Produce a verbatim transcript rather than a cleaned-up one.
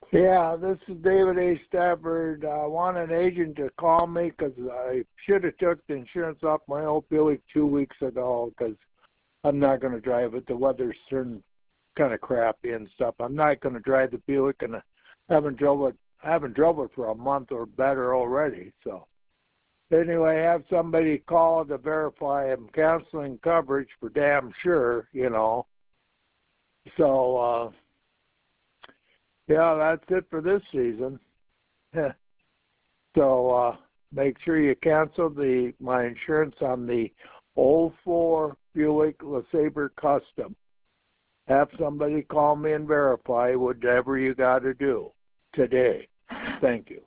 Yeah, this is David A. Stafford. I want an agent to call me because I should have took the insurance off my old Buick two weeks ago because I'm not going to drive it. The weather's turned kind of crappy and stuff. I'm not going to drive the Buick, and I haven't drove it. I haven't drove it for a month or better already. So anyway, have somebody call to verify I'm canceling coverage for damn sure, you know. So. uh Yeah, that's it for this season. so uh, make sure you cancel the my insurance on the oh four Buick LeSabre Custom. Have somebody call me and verify whatever you got to do today. Thank you.